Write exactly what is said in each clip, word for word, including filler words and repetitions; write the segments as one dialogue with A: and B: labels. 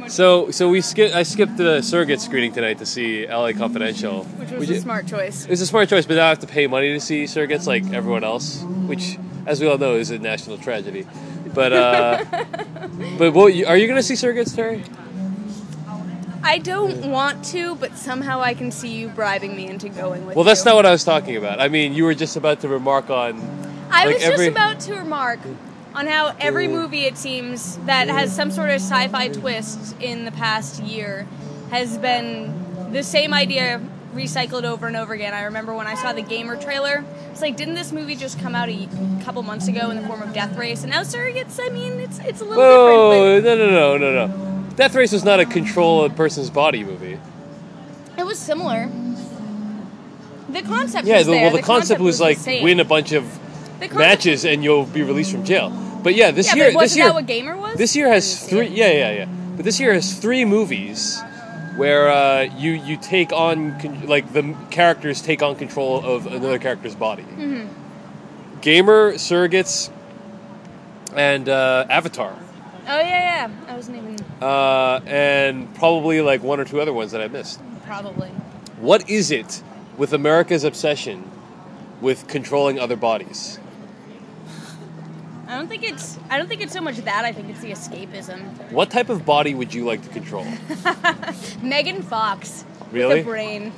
A: So, so we skip. I skipped the surrogate screening tonight to see L A Confidential,
B: which was
A: which
B: a
A: it,
B: smart choice.
A: It was a smart choice, but now I have to pay money to see surrogates like everyone else, which, as we all know, is a national tragedy. But, uh, but what, are you going to see surrogates, Terry?
B: I don't want to, but somehow I can see you bribing me into going with
A: Well, that's
B: you.
A: not what I was talking about. I mean, you were just about to remark on.
B: I
A: like,
B: was
A: every...
B: just about to remark on how every movie, it seems, that has some sort of sci-fi twist in the past year has been the same idea recycled over and over again. I remember when I saw the Gamer trailer, it's like, didn't this movie just come out a couple months ago in the form of Death Race? And now Surrogates, I mean, it's it's a little
A: Whoa,
B: different.
A: But... no, no, no, no, no. Death Race was not a control a person's body movie.
B: It was similar. The concept
A: yeah,
B: was
A: the,
B: there.
A: well, the,
B: the
A: concept,
B: concept
A: was,
B: was
A: like, win a bunch of matches and you'll be released from jail. But yeah, this
B: yeah,
A: year,
B: but wasn't
A: this year,
B: that what Gamer was?
A: This year has three. Yeah, yeah, yeah. But this year has three movies where uh, you you take on con- like the characters take on control of another character's body.
B: Mm-hmm.
A: Gamer, Surrogates, and uh, Avatar.
B: Oh yeah, yeah. I wasn't even.
A: Uh, and probably like one or two other ones that I missed.
B: Probably.
A: What is it with America's obsession with controlling other bodies?
B: I don't think it's. I don't think it's so much that. I think it's the escapism.
A: What type of body would you like to control?
B: Megan Fox.
A: Really?
B: With a brain.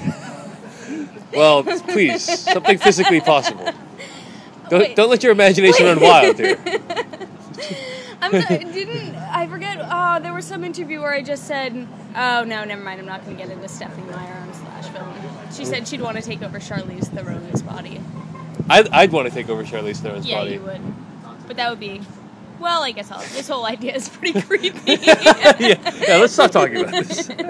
A: Well, please, something physically possible. Don't
B: Wait.
A: don't let your imagination run wild here.
B: I'm not, didn't I forget? Oh, there was some interview where I just said, "Oh no, never mind. I'm not going to get into Stephanie Meyer on Slash Film." She said she'd want to take over Charlize Theron's body.
A: I'd I'd want to take over Charlize Theron's
B: yeah,
A: body.
B: Yeah, you would. But that would be. Well, I guess I'll, this whole idea is pretty creepy.
A: yeah, yeah. Let's stop talking about this.